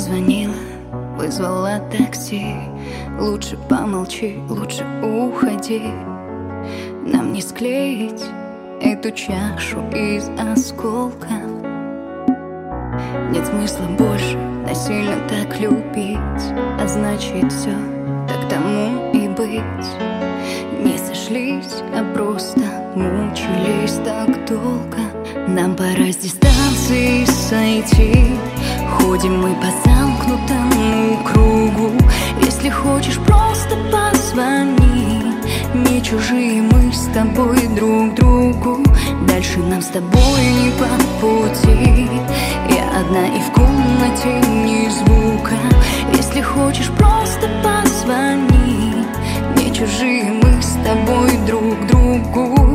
позвонила, вызвала такси. Лучше помолчи, лучше уходи. Нам не склеить эту чашу из осколков. Нет смысла больше насильно так любить, а значит все так тому и быть. Не сошлись, а просто мучились так долго. Нам пора с дистанции сойти. Ходим мы по замкнутому кругу. Если хочешь, просто позвони. Не чужие мы с тобой друг другу. Дальше нам с тобой не по пути. Я одна и в комнате ни звука. Если хочешь, просто позвони. Не чужие мы с тобой друг другу.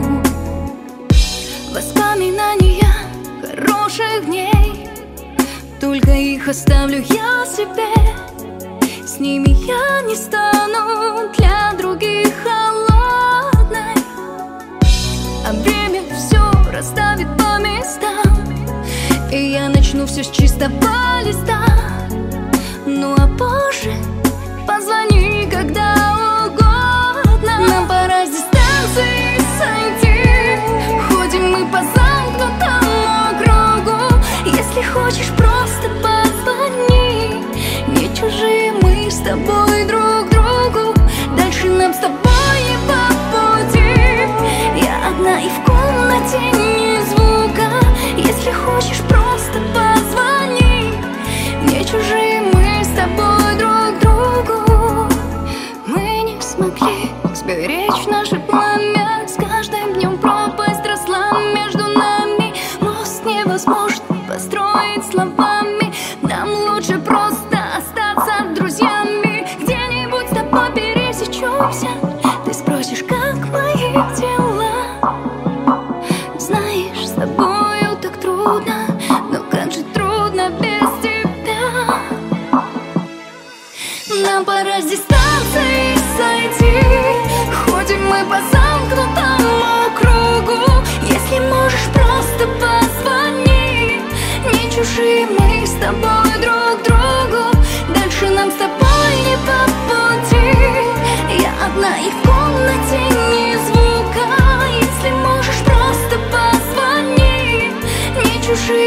Воспоминания хороших дней, только их оставлю я себе. С ними я не стану для других холодной. А время все расставит по местам, и я начну все с чистого листа. Ну а позже позвони когда угодно. Нам пора с дистанции сойти. Ходим мы по замкнутому кругу. Если хочешь, просто позвони. Не чужие мы с тобой друг другу. Дальше нам с тобой не по пути. Я одна и в комнате ни звука. Если хочешь, просто позвони. Не чужие мы с тобой друг другу. Мы не смогли сберечь наше пламя. С каждым днем пропасть росла между нами. Мост невозможно построить словами. Нам лучше просто остаться друзьями. Где-нибудь с тобой пересечемся. Ты спросишь, как мои дела. Знаешь, с тобою так трудно, но как же трудно без тебя. Нам пора с дистанции сойти. Ходим мы по замкнутому кругу. Если можешь, просто позвони. Не чужие мы с тобой друг другу. Дальше нам с тобой не по пути. Я одна и в комнате ни звука. Если можешь, просто позвони. Не чужие